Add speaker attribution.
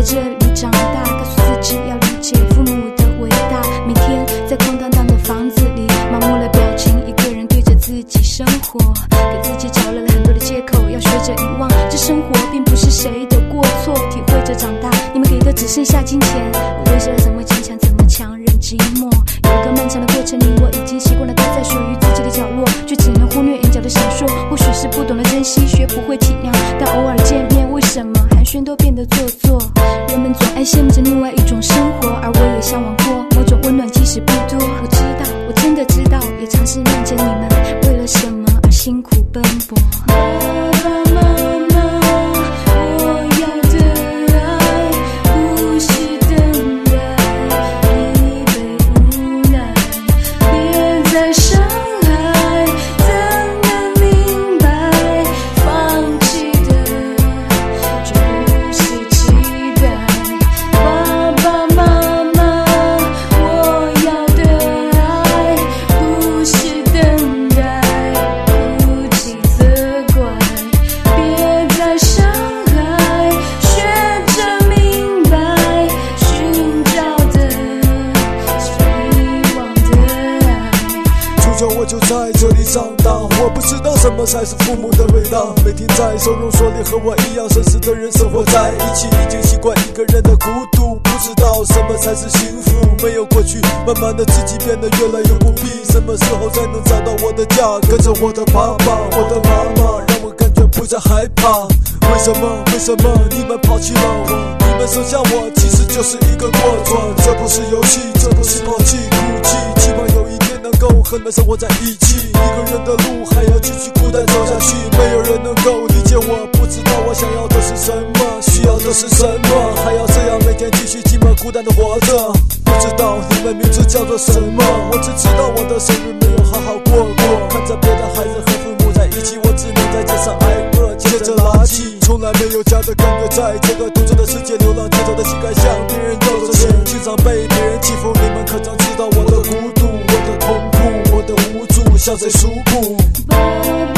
Speaker 1: 这里长大，告诉自己要理解父母的伟大。每天在空荡荡的房子里，麻木了表情，一个人对着自己生活，给自己找了很多的借口，要学着遗忘。这生活并不是谁的过错，体会着长大，你们给的只剩下金钱。我为了怎么坚强，怎么强忍寂寞。有一个漫长的过程里，我已经习惯了待在属于自己的角落，却只能忽略眼角的闪烁。或许是不懂得珍惜，学不会体谅，但偶尔见面，为什么寒暄都变得做作？人们总爱羡慕着另外一种生活，而我也向往过某种温暖，即使不多。我知道，我真的知道，也尝试念着你们为了什么而辛苦奔波。爸爸妈妈，我要的爱不是等待，疲惫无奈，别再伤害，怎能明白，放弃的就不是期待。爸爸妈妈，我要的爱不是等待，哭泣责怪，别再伤害，学着明白，寻找的是遗忘的爱。
Speaker 2: 从小我就在这里长大，我不知道什么才是父母的伟大。每天在收容所里和我一样深思的人生活在一起，已经习惯一个人的孤独，不知道什么才是幸福。没有过去，慢慢的自己变得越来越孤僻。什么时候才能找到我的家？跟着我的爸爸，我的妈妈，让我感觉不再害怕。为什么你们抛弃了我？你们生下我其实就是一个过错。这不是游戏，这不是抛弃哭泣，希望有一天能够和你们生活在一起。一个人的路还要继续孤单走下去，没有人能够理解我，不知道我想要的是什么，需要的是什么，还要这样每天继续寂寞孤单的活着。不知道你们名字叫做什么，我只知道我的生日没有好好过过。看着别的孩子和父母在一起，我只能在街上挨饿，接着垃圾。从来没有家的感觉，在这个独自的世界流浪，街头的乞丐像别人有着钱，经常被别人欺负。你们可曾知道我的孤独，我的痛苦，我的无助，向谁诉苦？